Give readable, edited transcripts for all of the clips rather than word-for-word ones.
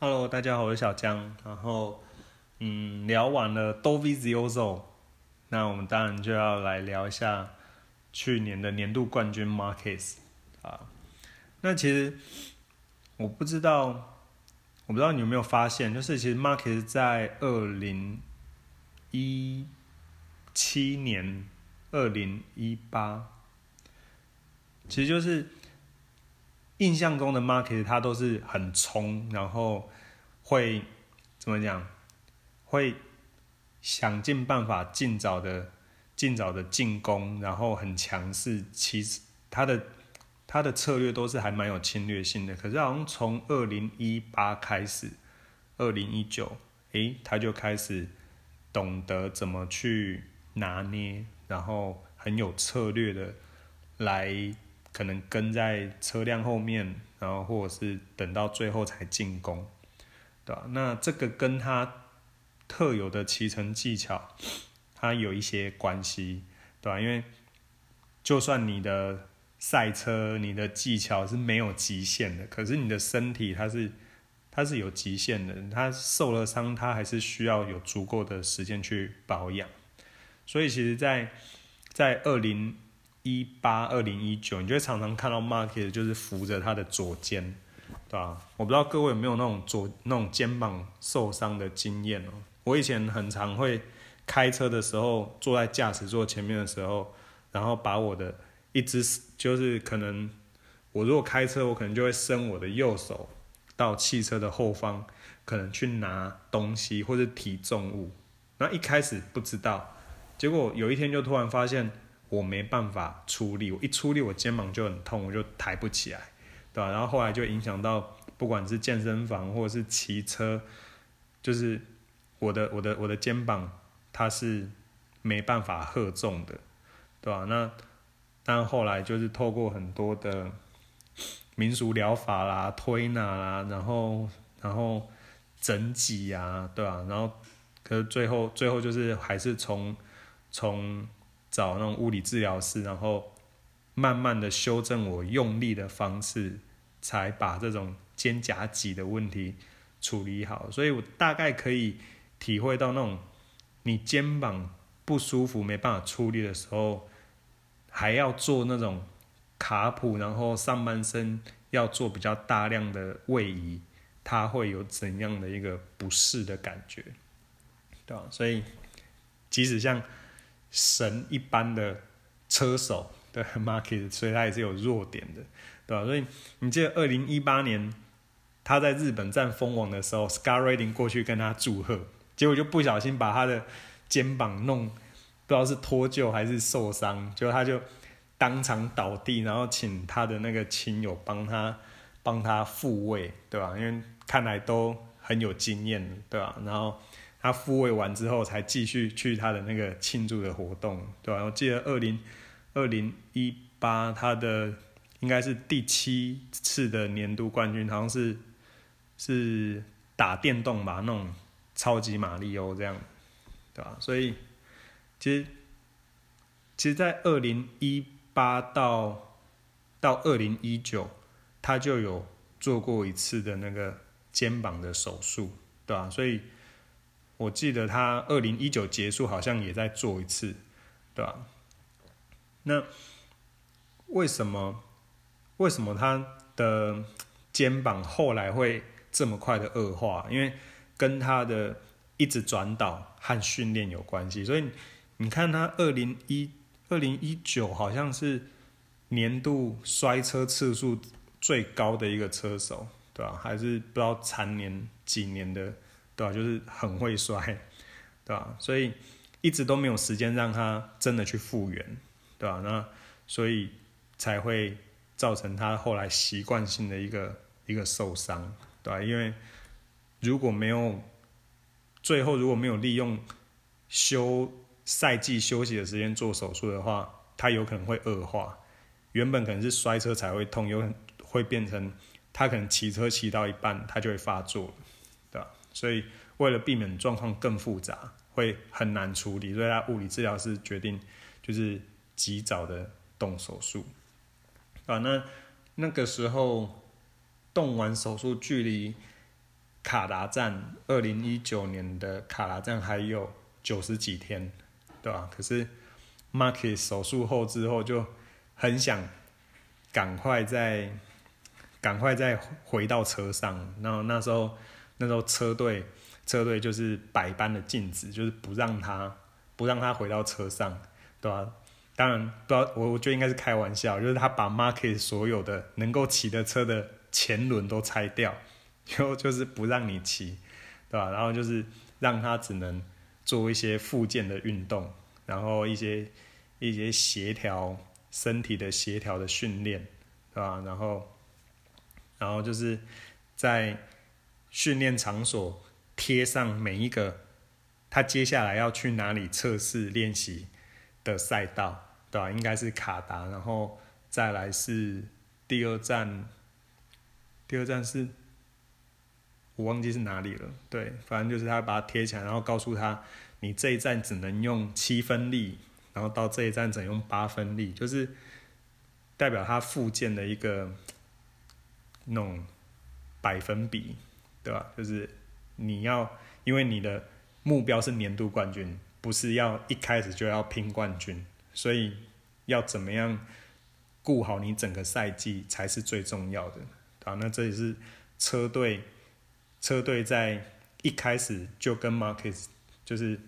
Hello，大家好，我是小江。然后，聊完了 Dovizioso，那我们当然就要来聊一下去年的年度冠军 Marquez 啊。那其实我不知道，你有没有发现，就是其实 Marquez 在2017年、2018，其实就是印象中的 Marquez 他都是很冲，然后会怎么讲？会想尽办法尽早的进攻，然后很强势。其实他的策略都是还蛮有侵略性的。可是好像从2018开始，2019，他就开始懂得怎么去拿捏，然后很有策略的来可能跟在车辆后面，然后或者是等到最后才进攻。对吧？那这个跟他特有的骑乘技巧，它有一些关系，对吧？因为就算你的赛车、你的技巧是没有极限的，可是你的身体它是有极限的，它受了伤，它还是需要有足够的时间去保养。所以其实在2018、2019，你就会常常看到 Marquez 就是扶着他的左肩。对吧？我不知道各位有没有那种肩膀受伤的经验哦。我以前很常会开车的时候，坐在驾驶座前面的时候，然后把我的一只就是可能我如果开车，我可能就会伸我的右手到汽车的后方，可能去拿东西或者提重物。那一开始不知道，结果有一天就突然发现我没办法出力，我一出力我肩膀就很痛，我就抬不起来。对吧？然后后来就影响到，不管是健身房或者是骑车，就是我的肩膀它是没办法荷重的，对吧？那当然后来就是透过很多的民俗疗法啦、推拿啦，然后整脊啊，对吧？然后可是最后就是还是从找那种物理治疗师，然后慢慢的修正我用力的方式，才把这种肩胛脊的问题处理好。所以我大概可以体会到那种你肩膀不舒服没办法出力的时候，还要做那种卡普，然后上半身要做比较大量的位移，它会有怎样的一个不适的感觉，对吧？所以即使像神一般的车手的 Marquez， 所以他也是有弱点的，对吧？所以你记得2018年他在日本站封王的时候 ，Scott Redding 过去跟他祝贺，结果就不小心把他的肩膀弄不知道是脱臼还是受伤，结果他就当场倒地，然后请他的那个亲友帮他复位，对吧？因为看来都很有经验，对吧？然后他复位完之后，才继续去他的那个庆祝的活动，对吧？我记得2018他的应该是第7次的年度冠军，好像是打电动吧，那种超级马里欧这样，对吧？所以其实在2018到2019，他就有做过一次的那个肩膀的手术，对吧？所以我记得他2019结束好像也在做一次，对吧？那为什么他的肩膀后来会这么快的恶化？因为跟他的一直转导和训练有关系。所以你看他2019好像是年度摔车次数最高的一个车手，对吧？还是不知道蝉联几年的，对吧？就是很会摔，对吧？所以一直都没有时间让他真的去复原，对吧？那所以才会造成他后来习惯性的一个受伤，对吧？因为最后如果没有利用赛季休息的时间做手术的话，他有可能会恶化。原本可能是摔车才会痛，有可能会变成他可能骑车骑到一半他就会发作，对吧？所以为了避免状况更复杂，会很难处理，所以他物理治疗师决定就是及早的动手术。那个时候动完手术距离卡达站2019年的卡达站还有90几天，对吧？可是 Marquez 手术后之后就很想赶快再回到车上，然后那时候车队就是百般的禁止，就是不让他回到车上，对吧？当然不知道，我觉得应该是开玩笑，就是他把 Marquez 所有的能够骑的车的前轮都拆掉，就是不让你骑，对吧？然后就是让他只能做一些复健的运动，然后一些身体的协调的训练，对吧？然后就是在训练场所贴上每一个他接下来要去哪里测试练习的赛道，对吧？应该是卡达，然后再来是第二站是我忘记是哪里了，对，反正就是他把它贴起来，然后告诉他你这一站只能用7分力，然后到这一站只能用8分力，就是代表他复健的一个那种百分比，对吧？就是因为你的目标是年度冠军，不是要一开始就要拼冠军，所以要怎么样顾好你整个赛季才是最重要的，对吧？那这也是车队在一开始就跟 Marquez 就是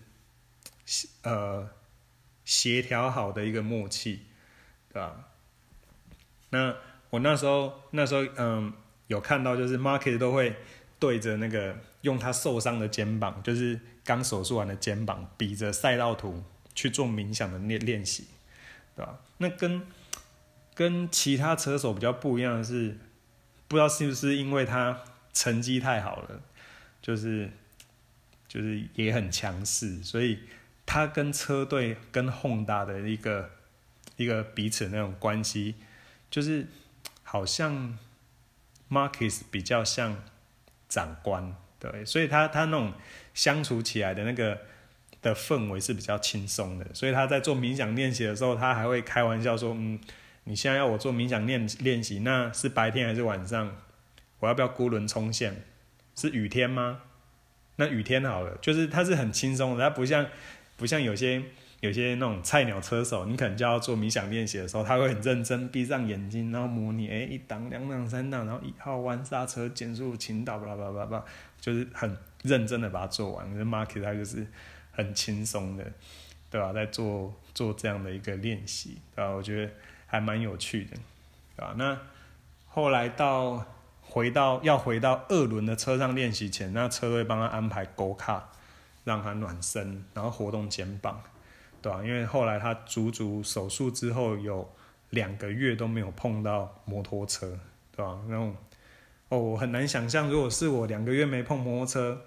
协调好的一个默契，对吧？那我那时候有看到，就是 Marquez 都会对着那个用他受伤的肩膀，就是刚手术完的肩膀，比着赛道图去做冥想的练习，对吧？那跟其他车手比较不一样的是，不知道是不是因为他成绩太好了，就是也很强势，所以他跟车队跟 Honda 的一个彼此那种关系，就是好像 Marquez 比较像长官，对，所以他那种相处起来的那个的氛围是比较轻松的，所以他在做冥想练习的时候，他还会开玩笑说，你现在要我做冥想练习，那是白天还是晚上？我要不要孤轮冲线？是雨天吗？那雨天好了，就是他是很轻松的，他不像有些那种菜鸟车手，你可能就要做冥想练习的时候，他会很认真闭上眼睛，然后模拟1档、2档、3档，然后1号弯刹车减速倾倒，巴拉巴拉，就是很认真的把它做完。可是 Marquez 他就是很轻松的，对吧？在做这样的一个练习，对吧？我觉得还蛮有趣的，对吧？那后来回到2轮的车上练习前，那车队帮他安排 Go Kart， 让他暖身，然后活动肩膀，对吧？因为后来他足手术之后有2个月都没有碰到摩托车，对吧？那种我很难想象，如果是我2个月没碰摩托车，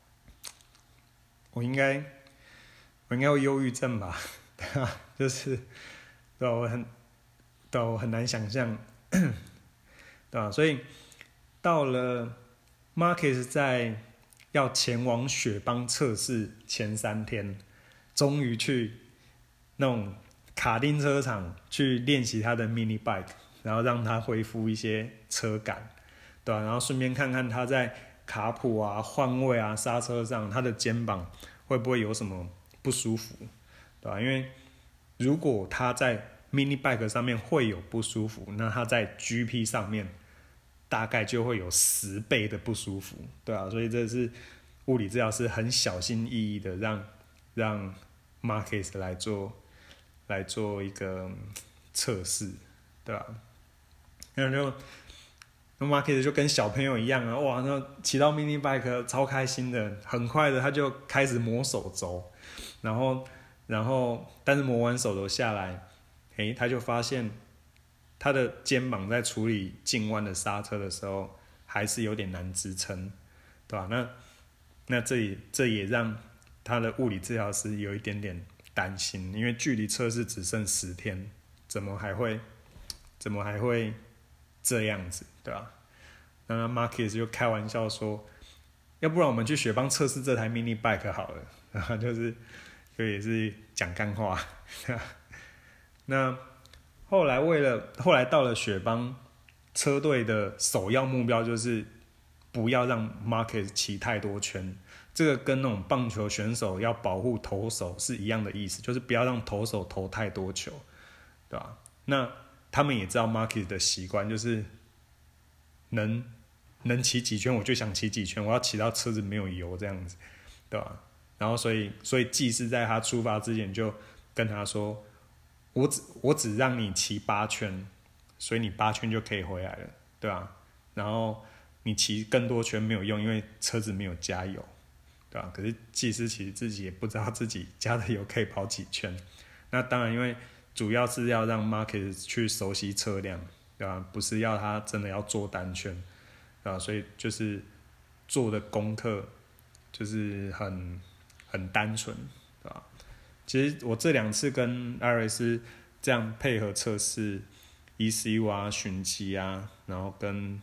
我应该会忧郁症吧，对吧？就是对吧？我很难想象，对吧？所以到了 Marquez 在要前往雪邦测试前3天，终于去那种卡丁车场去练习他的 mini bike， 然后让他恢复一些车感，对吧？然后顺便看看他在卡普啊、换位啊、刹车上，他的肩膀会不会有什么不舒服，对吧？因为如果他在 mini bike 上面会有不舒服，那他在 GP 上面大概就会有10倍的不舒服，对啊，所以这是物理治疗师很小心翼翼的让 Marquez 来做一个测试，对吧？那Marquez 就跟小朋友一样啊，哇，那骑到 mini bike 超开心的，很快的他就开始磨手肘，然后但是磨完手肘下来，他就发现他的肩膀在处理进弯的刹车的时候还是有点难支撑，对吧？那这也让他的物理治疗师有一点点担心，因为距离测试只剩10天，怎么还会这样子，对吧？那 Marquez 就开玩笑说，要不然我们去雪邦测试这台 mini bike 好了，然后就也是讲干话，对吧？那后来到了雪邦，车队的首要目标就是不要让 Marquez 骑太多圈。这个跟那种棒球选手要保护投手是一样的意思，就是不要让投手投太多球，对吧？那他们也知道 Marquez 的习惯，就是能骑几圈我就想骑几圈，我要骑到车子没有油这样子，对吧？然后所以技师在他出发之前就跟他说，我只让你骑8圈，所以你8圈就可以回来了，对吧？然后你骑更多圈没有用，因为车子没有加油，对吧？可是技师其实自己也不知道自己加的油可以跑几圈。那当然，因为主要是要让 Marquez 去熟悉车辆，对吧？不是要他真的要做单圈，对吧？所以就是做的功课就是很单纯，对吧？其实我这2次跟艾瑞斯这样配合测试 ECU 啊、循迹啊，然后跟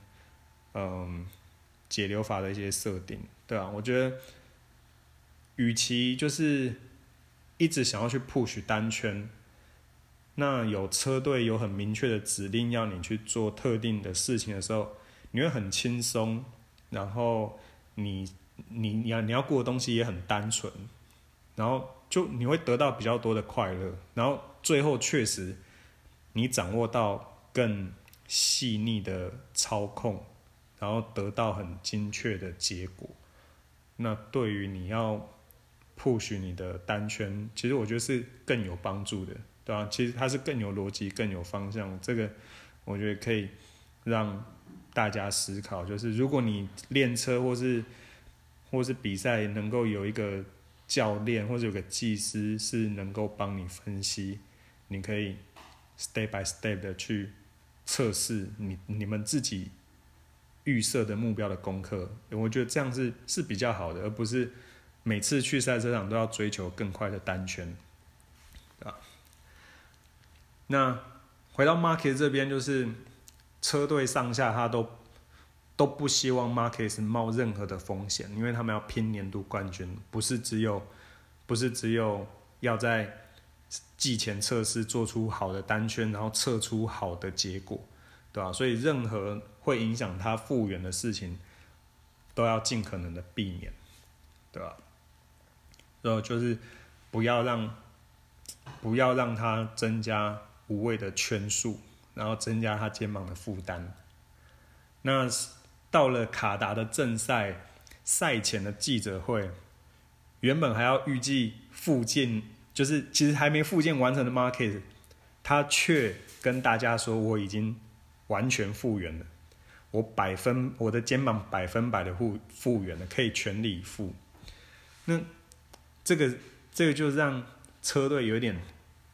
节流阀的一些设定，对啊，我觉得与其就是一直想要去 push 单圈，那有车队有很明确的指令要你去做特定的事情的时候，你会很轻松，然后你要过的东西也很单纯，然后就你会得到比较多的快乐，然后最后确实你掌握到更细腻的操控，然后得到很精确的结果。那对于你要 push 你的单圈，其实我觉得是更有帮助的，对吧？其实它是更有逻辑、更有方向。这个我觉得可以让大家思考，就是如果你练车或是比赛能够有一个教练或者有个技师是能够帮你分析，你可以 step by step 的去测试你们自己预设的目标的功课，我觉得这样是比较好的，而不是每次去赛车场都要追求更快的单圈，对吧？那回到 Marquez 这边，就是车队上下他都不希望 Marquez 冒任何的风险，因为他们要拼年度冠军，不是只有要在季前测试做出好的单圈，然后测出好的结果，对吧？所以任何会影响他复原的事情，都要尽可能的避免，对吧？然后就是不要让他增加无谓的圈数，然后增加他肩膀的负担。那到了卡达的正赛赛前的记者会，原本还要预计复健，就是其实还没复健完成的 Marquez， 他却跟大家说我已经完全复原了，我的肩膀100%的复原了，可以全力以赴。那这个就让车队有点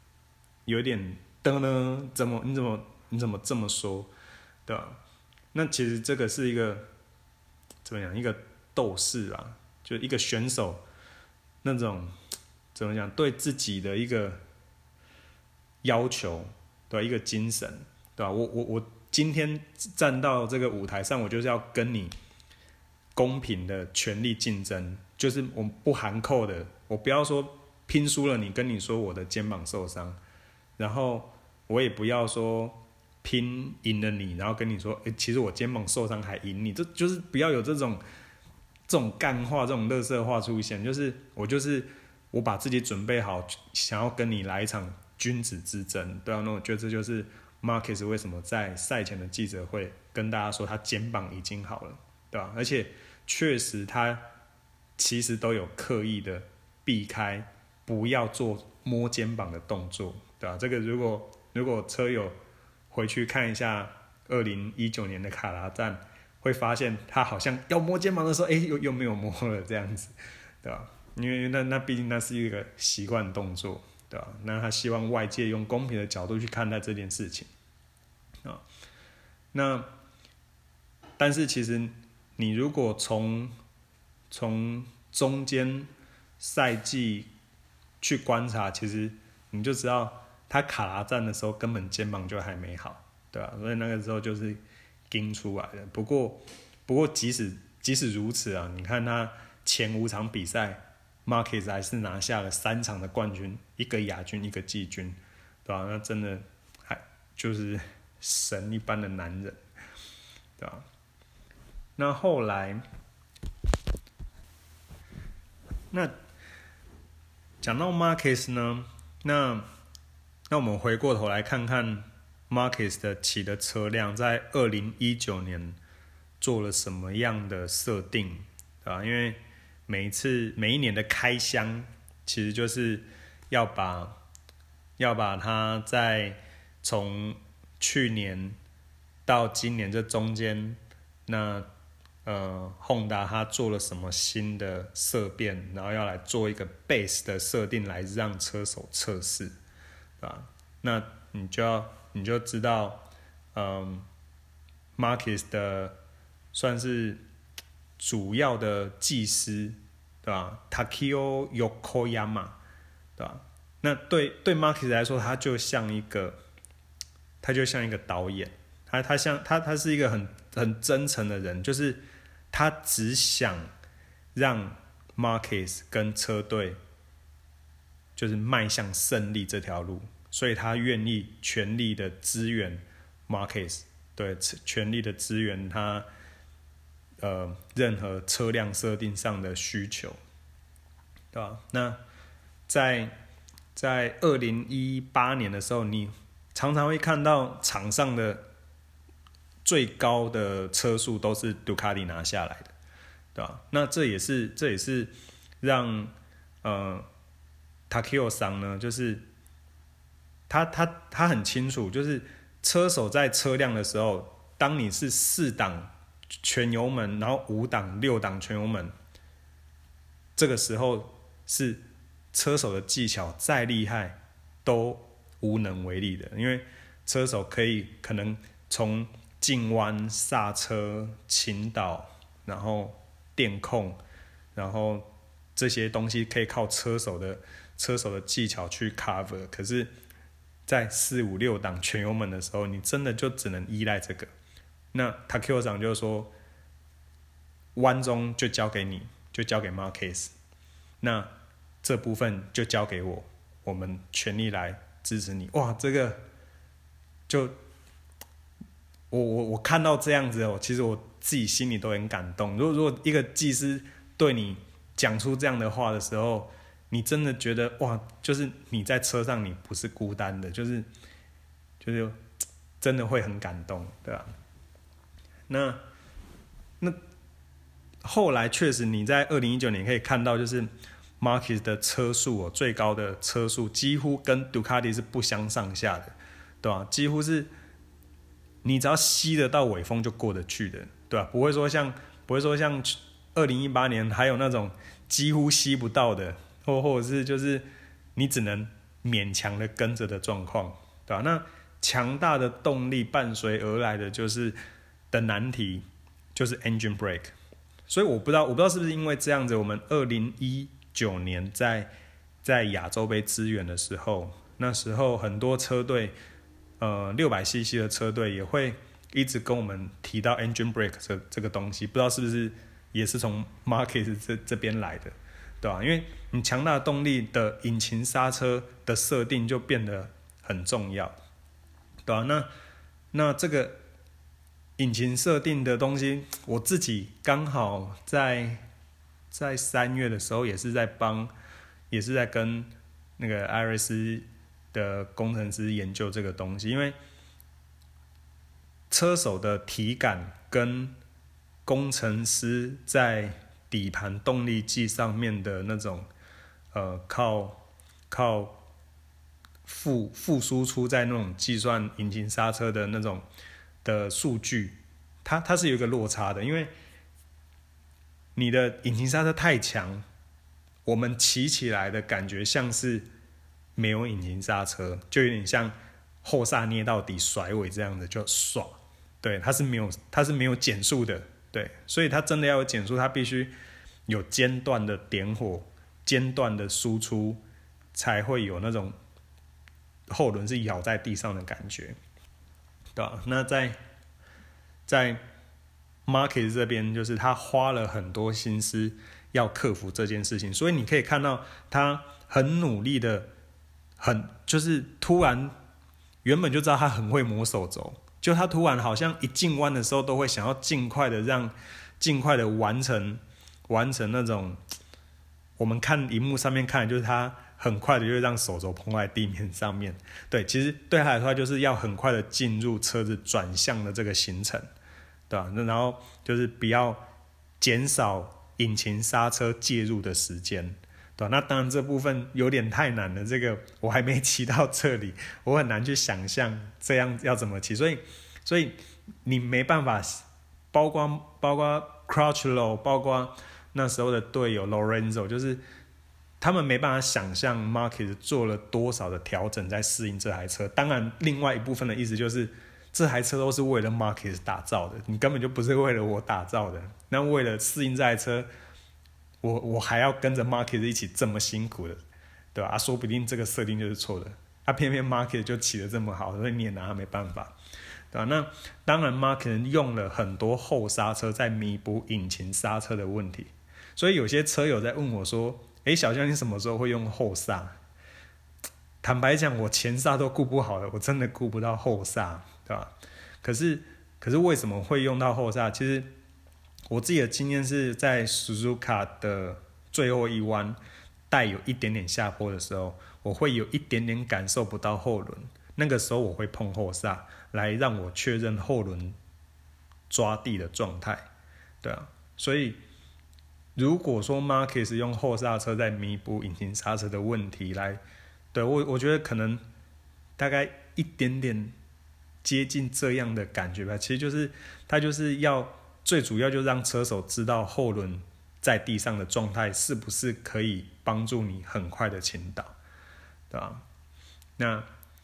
你怎么这么说，对吧？那其实这个是一个怎么讲，一个斗士啊，就一个选手那种怎么讲，对自己的一个要求，对吧？一个精神，对吧？我今天站到这个舞台上，我就是要跟你公平的权力竞争，就是我不含扣的，我不要说拼输了你跟你说我的肩膀受伤，然后我也不要说拼赢了你，然后跟你说，其实我肩膀受伤还赢你，这就是不要有这种干话、这种垃圾话出现。就是我把自己准备好，想要跟你来一场君子之争，对啊，那我觉得这就是 Marquez 为什么在赛前的记者会跟大家说他肩膀已经好了，对吧？而且确实他其实都有刻意的避开，不要做摸肩膀的动作，对吧？这个如果车友回去看一下2019年的卡达站，会发现他好像要摸肩膀的时候，又没有摸了这样子，对吧？因为那毕竟那是一个习惯动作，对吧？那他希望外界用公平的角度去看待这件事情，啊，那但是其实你如果从中间赛季去观察，其实你就知道他卡达站的时候根本肩膀就还没好，对吧？所以那个时候就是盯出来的。不过即使如此啊，你看他前5场比赛 ，Marquez 还是拿下了3场的冠军，1个亚军，1个季军，对吧？那真的还就是神一般的男人，对吧？ 那后来，那讲到 Marquez 呢，那我们回过头来看看 Marquez 的骑的车辆在2019年做了什么样的设定啊？因为每一年的开箱，其实就是要把它在从去年到今年这中间，那Honda 它做了什么新的色变，然后要来做一个 base 的设定来让车手测试，对吧？那你就知道，Marquez 的算是主要的技师，对吧 ？Takio Yokoyama， 对吧？那对 Marquez 来说，他就像一个导演，他是一个很真诚的人，就是他只想让 Marquez 跟车队就是迈向胜利这条路，所以他愿意全力的支援 Marquez， 对，全力的支援他任何车辆设定上的需求，对吧？那在2018年的时候，你常常会看到场上的最高的车速都是杜卡迪拿下来的，对吧？那这也是让Takio 桑呢，就是他很清楚，就是车手在车辆的时候，当你是4档全油门，然后5档、6档全油门，这个时候是车手的技巧再厉害都无能为力的，因为车手可能从进弯、刹车、倾倒，然后电控，然后这些东西可以靠车手的技巧去 cover， 可是在4、5、6档全油门的时候，你真的就只能依赖这个。那 Takio 长就说，弯中就交给你，就交给 Marquez， 那这部分就交给我们全力来支持你。哇，这个就我看到这样子哦，其实我自己心里都很感动。如果一个技师对你讲出这样的话的时候，你真的觉得哇，就是你在车上你不是孤单的，就是真的会很感动，对吧？那后来确实你在2019年可以看到，就是 Marquez 的车速最高的车速几乎跟杜卡迪是不相上下的，对吧？几乎是你只要吸得到尾风就过得去的，对吧？不会说像2018年还有那种几乎吸不到的，或者是就是你只能勉强的跟着的状况，对吧？那强大的动力伴随而来的就是的难题就是 engine brake， 所以我不知道是不是因为这样子，我们2019年在亚洲杯支援的时候，那时候很多车队600cc 的车队也会一直跟我们提到 engine brake 这个东西，不知道是不是也是从 Marquez 这边来的，对吧？因为你强大的动力的引擎刹车的设定就变得很重要，对吧？那这个引擎设定的东西，我自己刚好在3月的时候也是在跟那个艾瑞斯的工程师研究这个东西，因为车手的体感跟工程师在底盘动力计上面的那种靠副输出在那种计算引擎刹车的那种的数据，它是有一个落差的，因为你的引擎刹车太强，我们骑起来的感觉像是没有引擎刹车，就有点像后刹捏到底甩尾这样的就爽，对，它是没有减速的，对，所以它真的要有减速，它必须有间断的点火、间断的输出，才会有那种后轮是咬在地上的感觉，对吧？那在 Marquez 这边，就是他花了很多心思要克服这件事情，所以你可以看到他很努力的，就是突然原本就知道他很会磨手肘，就他突然好像一进弯的时候都会想要尽快的尽快的完成那种我们看荧幕上面看，就是它很快的就会让手肘碰在地面上面。对，其实对他来说，就是要很快的进入车子转向的这个行程，对吧？然后就是不要减少引擎刹车介入的时间，对吧？那当然这部分有点太难了，这个我还没骑到这里，我很难去想象这样要怎么骑，所以你没办法，包括 Crutchlow， 包括那时候的队友 Lorenzo， 就是他们没办法想象 Marquez 做了多少的调整在适应这台车。当然，另外一部分的意思就是这台车都是为了 Marquez 打造的，你根本就不是为了我打造的。那为了适应这台车，我还要跟着 Marquez 一起这么辛苦的，对吧？说不定这个设定就是错的。偏偏 Marquez 就骑得这么好，所以你也拿他没办法。对吧？那当然 Marquez 用了很多后刹车在弥补引擎刹车的问题，所以有些车友在问我说：“小将你什么时候会用后刹？”坦白讲，我前刹都顾不好了，我真的顾不到后刹，对吧？可是为什么会用到后刹？其实我自己的经验是在 Suzuka 的最后一弯带有一点点下坡的时候，我会有一点点感受不到后轮，那个时候我会碰后刹。来让我确认后轮抓地的状态，对啊，所以如果说 Marquez 用后刹车在弥补引擎刹车的问题对我觉得可能大概一点点接近这样的感觉吧。其实就是他就是要最主要就让车手知道后轮在地上的状态是不是可以帮助你很快的倾倒，对吧？那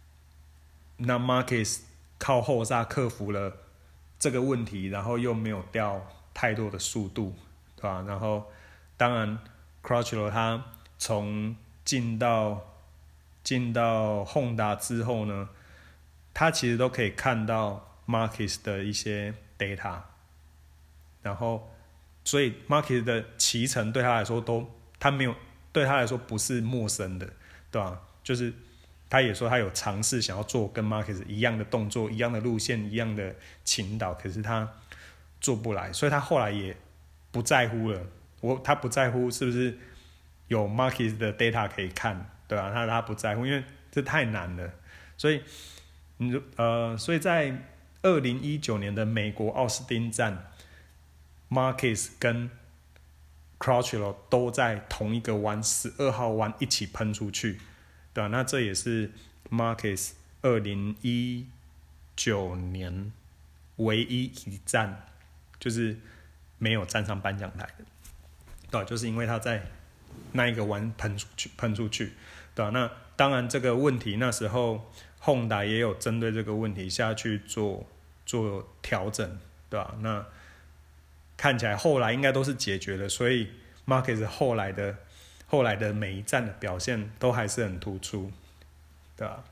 Marquez靠后刹克服了这个问题，然后又没有掉太多的速度，对吧？然后当然 Crutchlow 他从进到 Honda 之后呢，他其实都可以看到 Marquez 的一些 data， 然后所以 Marquez 的骑乘对他来说对他来说不是陌生的，对吧？就是他也说他有尝试想要做跟 Marquez 一样的动作、一样的路线、一样的倾倒，可是他做不来，所以他后来也不在乎了。他不在乎是不是有 Marquez 的 data 可以看，对吧？他不在乎，因为这太难了。所以在2019年的美国奥斯汀站 ，Marquez 跟 Crutchlow 都在同一个弯12号弯一起喷出去。对啊，那这也是 Marquez 2019年唯一一站就是没有站上颁奖台的，对啊，就是因为他在那一个弯喷出去，对啊，那当然这个问题那时候 Honda 也有针对这个问题下去做调整，对啊，那看起来后来应该都是解决了，所以 Marquez 后来的每一站的表现都还是很突出，对吧？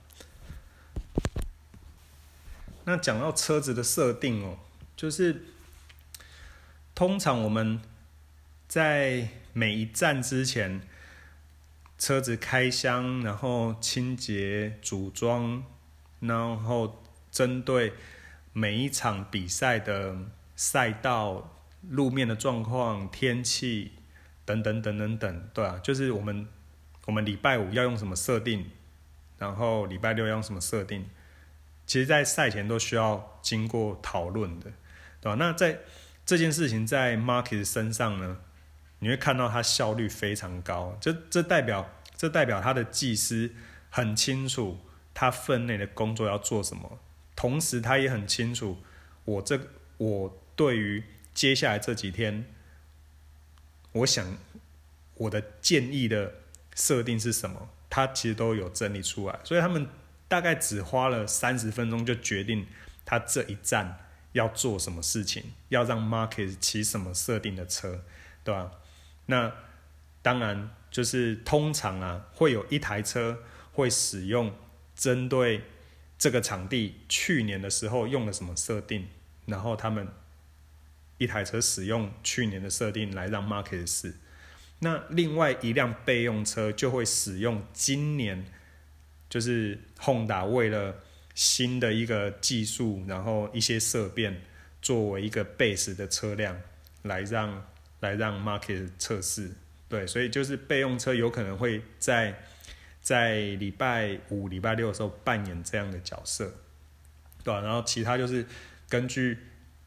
那讲到车子的设定就是通常我们在每一站之前，车子开箱，然后清洁、组装，然后针对每一场比赛的赛道、路面的状况、天气等等，对啊，就是我们礼拜五要用什么设定，然后礼拜六要用什么设定，其实在赛前都需要经过讨论的，对吧？那在这件事情在 Marquez 身上呢，你会看到他效率非常高，这代表他的技师很清楚他分内的工作要做什么，同时他也很清楚我对于接下来这几天，我想我的建议的设定是什么，他其实都有整理出来，所以他们大概只花了30分钟就决定他这一站要做什么事情，要让 Marquez 骑什么设定的车，对吧？那当然就是通常会有一台车会使用针对这个场地去年的时候用了什么设定，然后他们一台车使用去年的设定来让 Marquez 试。那另外一辆备用车就会使用今年就是 Honda 为了新的一个技术，然后一些设变作为一个 base 的车辆来让 market 测试。对，所以就是备用车有可能会在礼拜五、礼拜六的时候扮演这样的角色，对吧？然后其他就是根据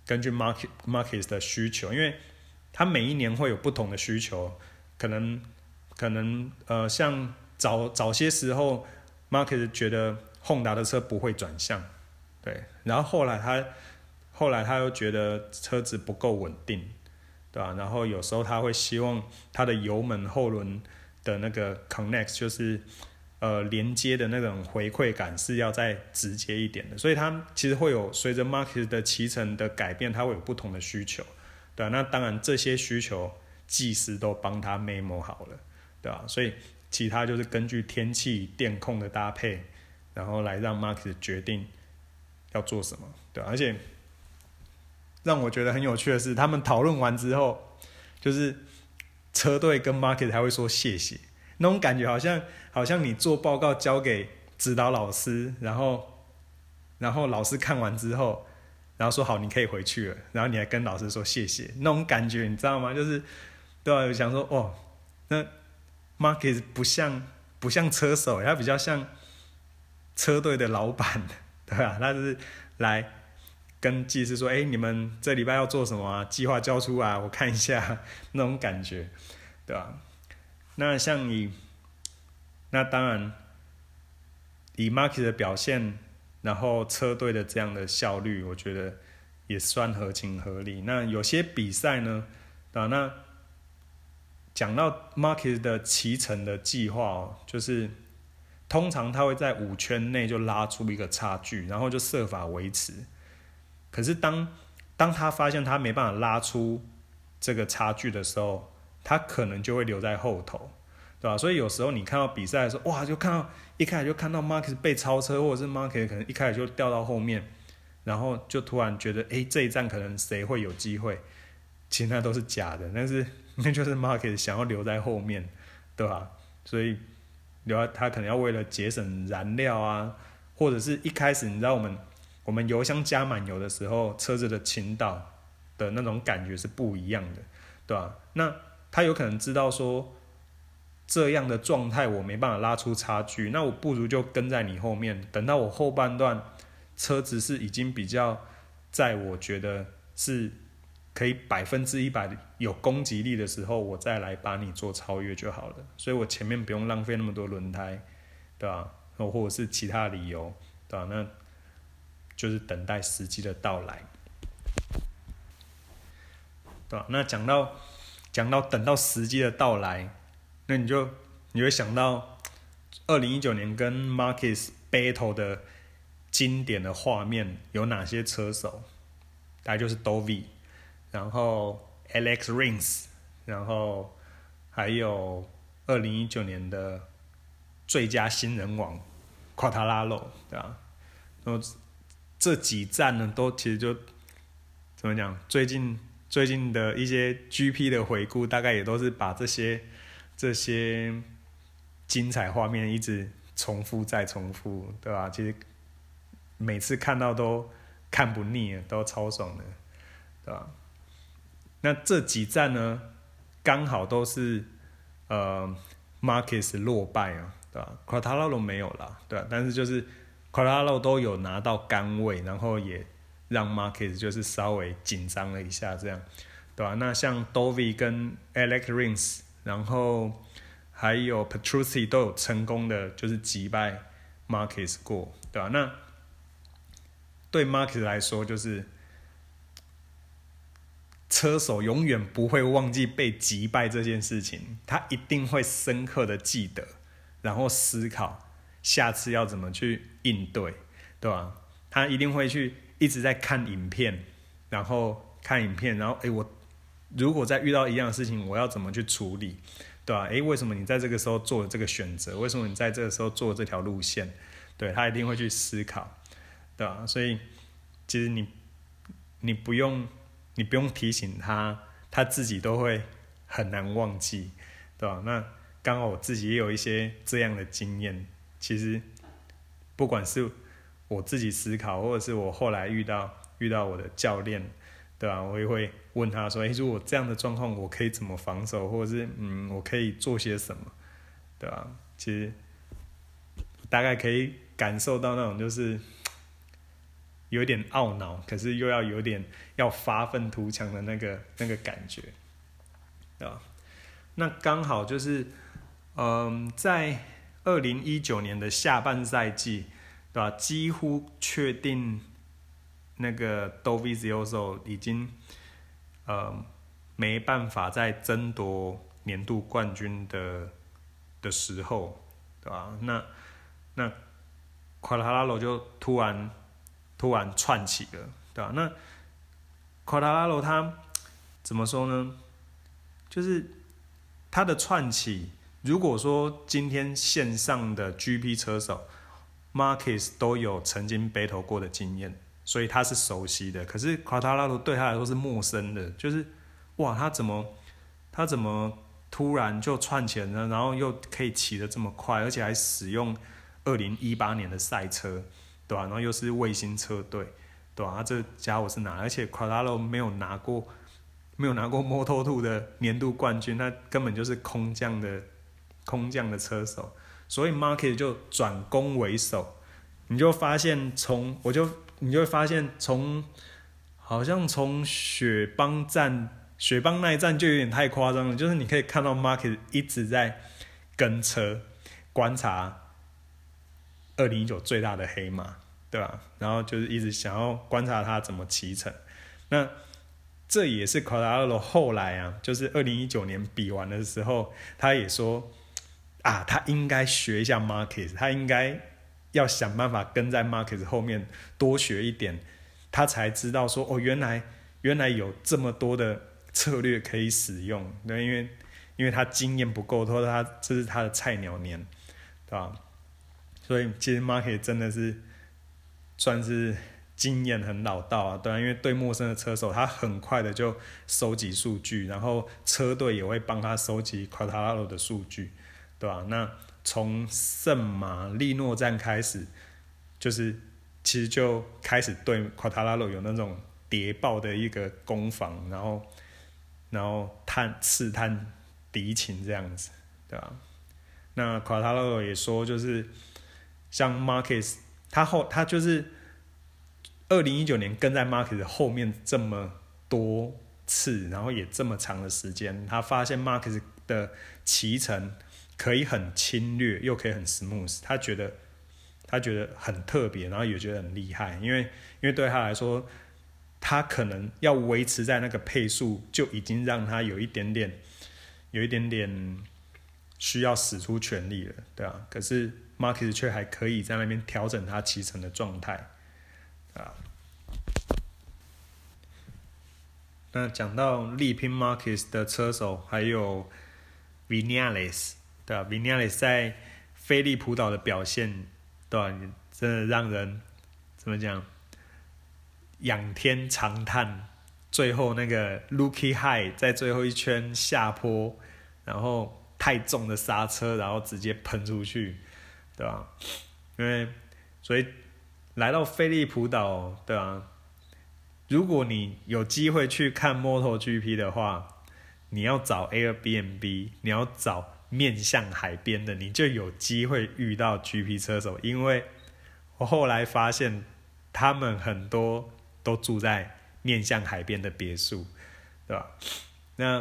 market 的需求，因为它每一年会有不同的需求，可能像早些时候 market 觉得Honda 的车不会转向，对，然后后来他又觉得车子不够稳定，对吧？然后有时候他会希望他的油门后轮的那个 connect 就是连接的那种回馈感是要再直接一点的，所以它其实会有随着 market 的骑乘的改变，它会有不同的需求，对吧？那当然这些需求技师都帮他 memo 好了，对吧？所以其他就是根据天气电控的搭配，然后来让 market 决定要做什么，对吧？而且让我觉得很有趣的是，他们讨论完之后，就是车队跟 market 还会说谢谢，那种感觉好像你做报告交给指导老师，然后老师看完之后，然后说好你可以回去了，然后你还跟老师说谢谢，那种感觉你知道吗？就是对啊，想说哦，那 market 不像车手，他比较像车队的老板，对吧？他就是来跟技师说，你们这礼拜要做什么啊？计划交出来，我看一下，那种感觉，对吧？那当然以 market 的表现，然后车队的这样的效率，我觉得也算合情合理。那有些比赛呢，那讲到 market 的骑乘的计划就是通常他会在5圈内就拉出一个差距，然后就设法维持。可是当他发现他没办法拉出这个差距的时候，他可能就会留在后头，对吧？所以有时候你看到比赛的时候，哇，一开始就看到 Marquez 被超车，或者是 Marquez 可能一开始就掉到后面，然后就突然觉得，这一站可能谁会有机会？其实那都是假的，但是那就是 Marquez 想要留在后面，对吧？所以他可能要为了节省燃料啊，或者是一开始你知道我们油箱加满油的时候，车子的倾倒的那种感觉是不一样的，对吧？那他有可能知道说这样的状态我没办法拉出差距，那我不如就跟在你后面，等到我后半段车子是已经比较在我觉得是可以100%有攻击力的时候，我再来把你做超越就好了。所以我前面不用浪费那么多轮胎，对吧？或者是其他理由，对吧？那就是等待时机的到来，对吧？那讲到等到时机的到来，那你会想到2019年跟 Marquez battle 的经典的画面有哪些车手？大概就是 Dovi， 然后 Alex Rins， 然后还有2019年的最佳新人王 Quartararo， 对吧？然后这几站呢，都其实就怎么讲？最近的一些 GP 的回顾，大概也都是把这些精彩画面一直重复再重复，对吧？其实每次看到都看不腻，都超爽的，对吧？那这几站呢，刚好都是Marquez 落败啊，对吧 ？Quartararo 没有啦，对吧？但是就是 Quartararo 都有拿到杆位，然后也让 Marquez 就是稍微紧张了一下，这样，对吧？那像 Dovi 跟 Alex Rins， 然后还有 Petrucci 都有成功的就是击败 Marquez 过，对吧？那对 Marquez 来说，就是车手永远不会忘记被击败这件事情，他一定会深刻的记得，然后思考下次要怎么去应对，对吧？他一定会去一直在看影片，然后我如果再遇到一样的事情，我要怎么去处理，对吧？为什么你在这个时候做了这个选择？为什么你在这个时候做了这条路线？对，他一定会去思考，对吧？所以其实你不用提醒他，他自己都会很难忘记，对吧？那刚好我自己也有一些这样的经验，其实不管是我自己思考，或者是我后来遇到我的教练， 对吧？我也会问他说，如果这样的状况，我可以怎么防守，或者是我可以做些什么，对吧？其实大概可以感受到那种就是有点懊恼，可是又要有点要发愤图强的那个感觉，对吧？那刚好就是在2019年的下半赛季，对吧？几乎确定那个 Dovizioso 已经没办法再争夺年度冠军的时候，对吧？那 Quadraro 就突然窜起了，对吧？那 Quadraro 他怎么说呢？就是他的窜起，如果说今天线上的 GP 车手 Marquez 都有曾经 battle 过的经验，所以他是熟悉的。可是 Quadraro 对他来说是陌生的，就是哇，他怎么突然就窜起来呢？然后又可以骑得这么快，而且还使用2018年的赛车，对吧？然后又是卫星车队，对吧？他这家伙是拿，而且 Quadraro 没有拿过 Moto2 的年度冠军，他根本就是空降的车手，所以 Marquez 就转攻为守。你就会发现好像从雪邦那一站就有点太夸张了，就是你可以看到 Marquez 一直在跟车观察2019最大的黑马，对吧？然后就是一直想要观察他怎么骑乘。那这也是 Quadraro 后来啊，就是2019年比完的时候，他也说啊，他应该学一下 Marquez， 他应该要想辦法跟在 Marquez 后面多学一点，他才知道说哦，原来有这么多的策略可以使用。对，因为他经验不够，或者这是他的菜鸟年，对吧？所以其实 Marquez 真的是算是经验很老道啊，对啊，因为对陌生的车手，他很快的就收集数据，然后车队也会帮他收集 Quadraro 的数据，对吧？那从圣马力诺站开始，就是其实就开始对 Quadraro 有那种谍报的一个攻防，然后试探敌情这样子，对吧？那 Quadraro 也说，就是像 Marquez， 他就是2019年跟在 Marquez 后面这么多次，然后也这么长的时间，他发现 Marquez 的骑乘可以很侵略，又可以很 smooth， 他觉得很特别，然后也觉得很厉害，因为对他来说，他可能要维持在那个配速，就已经让他有一点点需要使出全力了，对啊。可是 Marquez 却还可以在那边调整他骑乘的状态，啊。那讲到力拼 Marquez 的车手，还有 Viñales， 对啊 ，Viñales 在菲利普岛的表现，对啊，真的让人怎么讲，仰天长叹。最后那个 Lucky High 在最后一圈下坡，然后太重的刹车，然后直接喷出去，对吧？所以来到菲利普岛，对吧？如果你有机会去看 MotoGP 的话，你要找 Airbnb， 你要找面向海边的，你就有机会遇到 GP 车手。因为我后来发现，他们很多都住在面向海边的别墅，对吧？那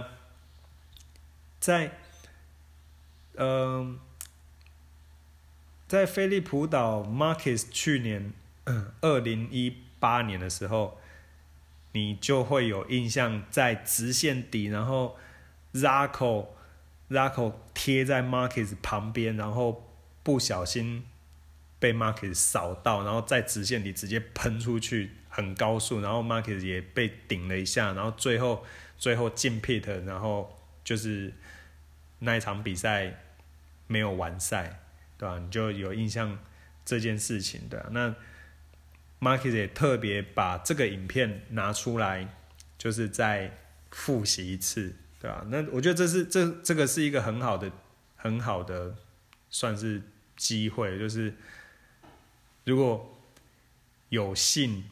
在菲利普岛 ，Marquez 去年2018年的时候，你就会有印象，在直线底，然后 Zarco 贴在 Marquez 旁边，然后不小心被 Marquez 扫到，然后在直线底直接喷出去，很高速，然后 Marquez 也被顶了一下，然后最后进 pit， 然后就是那一场比赛没有完赛，对吧？你就有印象这件事情，对吧？那 Marquez 也特别把这个影片拿出来，就是再复习一次，对吧？那我觉得这个是一个很好的算是机会，就是如果有幸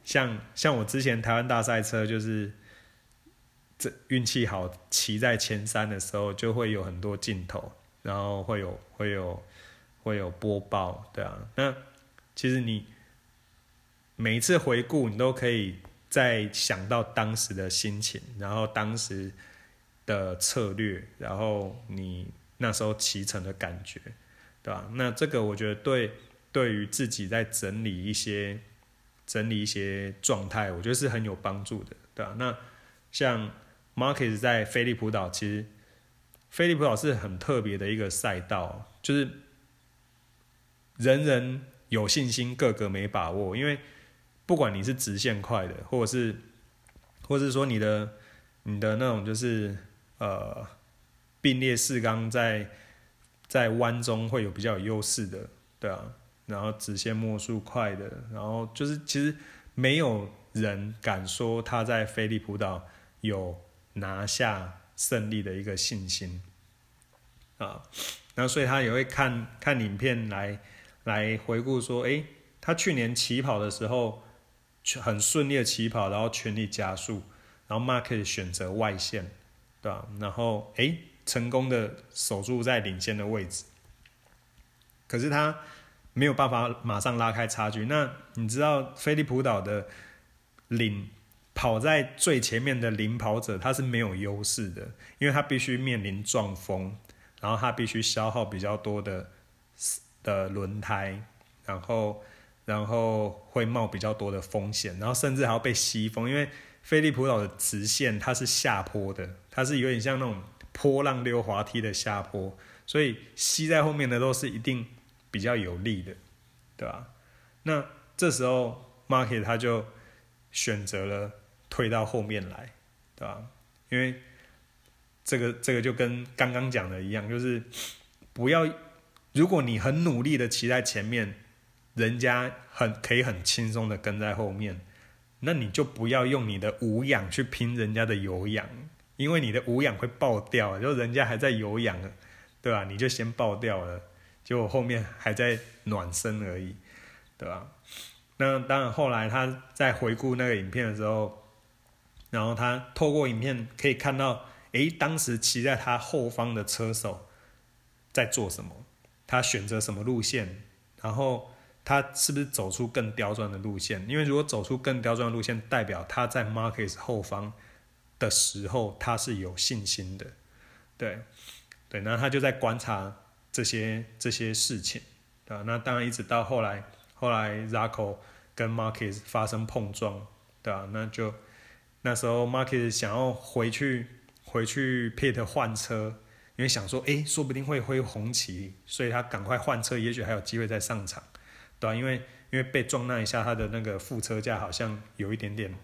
像我之前台湾大赛车就是这运气好，骑在前3的时候就会有很多镜头，然后会有播报，对啊。那其实你每一次回顾，你都可以再想到当时的心情，然后当时的策略，然后你那时候骑乘的感觉，对吧？那这个我觉得对于自己在整理一些状态，我觉得是很有帮助的，对吧？那像 Marquez 在菲利普岛，其实菲利普岛是很特别的一个赛道，就是人人有信心，个个没把握，因为不管你是直线快的，或者是说你的那种就是并列四缸在弯中会有比较有优势的，对啊，然后直线末速快的，然后就是其实没有人敢说他在菲利普岛有拿下胜利的一个信心啊，然后所以他也会看影片来回顾说，他去年起跑的时候很顺利的起跑，然后全力加速，然后 Marquez 选择外线，对吧？然后成功的守住在领先的位置，可是他没有办法马上拉开差距。那你知道菲利普岛的跑在最前面的领跑者，他是没有优势的，因为他必须面临撞风，然后他必须消耗比较多的轮胎，然后会冒比较多的风险，然后甚至还要被吸风，因为菲利普岛的直线它是下坡的，它是有点像那种波浪溜滑梯的下坡，所以吸在后面的都是一定比较有利的，对吧？那这时候 Marquez 他就选择了退到后面来，对吧？因为这个就跟刚刚讲的一样，就是不要，如果你很努力的骑在前面，人家可以很轻松的跟在后面，那你就不要用你的无氧去拼人家的有氧，因为你的无氧会爆掉，就人家还在有氧，对吧？你就先爆掉了，结果后面还在暖身而已，对吧？那当然后来他在回顾那个影片的时候，然后他透过影片可以看到，当时骑在他后方的车手在做什么，他选择什么路线，然后他是不是走出更刁钻的路线？因为如果走出更刁钻的路线，代表他在 Marquez 后方的时候，他是有信心的。对，那他就在观察这些事情，对吧？那当然一直到后来 Zarco 跟 Marquez 发生碰撞，对吧？那时候 Marquez 想要回去 pit 换车，因为想说，说不定会挥红旗，所以他赶快换车，也许还有机会再上场。对啊，因为被撞那一下，他的那个副车架好像有一点点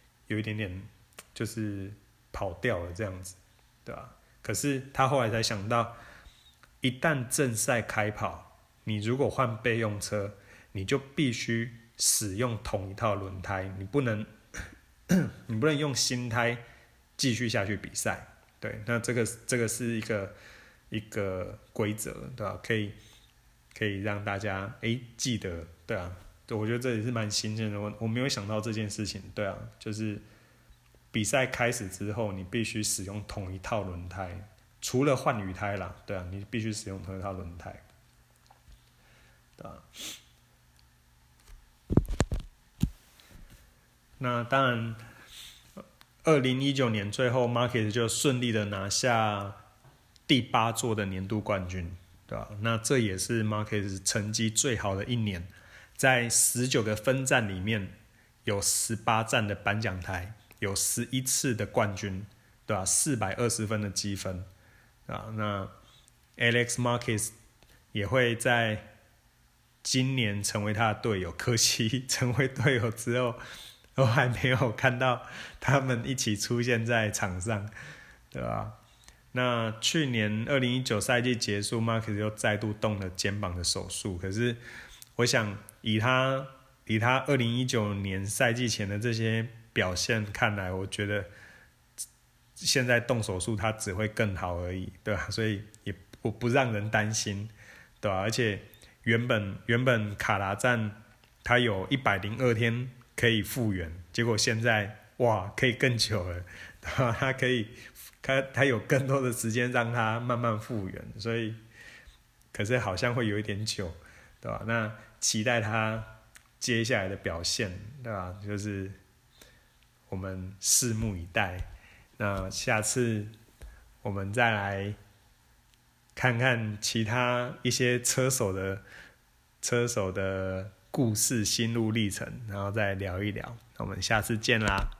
就是跑掉了这样子，对吧？可是他后来才想到，一旦正赛开跑，你如果换备用车，你就必须使用同一套轮胎，你不能用新胎继续下去比赛。对，那这个是一个规则，对吧？可以让大家记得，对啊，我觉得这也是蛮新鲜的，我没有想到这件事情，对啊，就是比赛开始之后，你必须使用同一套轮胎，除了换雨胎啦，对啊，你必须使用同一套轮胎，对啊。那当然，2019年最后 Marquez 就顺利的拿下第8座的年度冠军。对吧？那这也是 Marquez 成绩最好的一年，在19个分站里面有18站的颁奖台，有11次的冠军，对吧？420分的积分，啊，那 Alex Marquez 也会在今年成为他的队友，可惜成为队友之后，我还没有看到他们一起出现在场上，对吧？那去年2019赛季结束 ，Marquez 又再度动了肩膀的手术。可是，我想以他2019年赛季前的这些表现看来，我觉得现在动手术他只会更好而已，对吧？所以也不让人担心，对吧？而且原本卡达站他有102天可以复原，结果现在哇可以更久了，他有更多的时间让他慢慢复原，所以可是好像会有一点久，对吧？那期待他接下来的表现，对吧？就是我们拭目以待。那下次我们再来看看其他一些车手的故事、心路历程，然后再聊一聊。那我们下次见啦。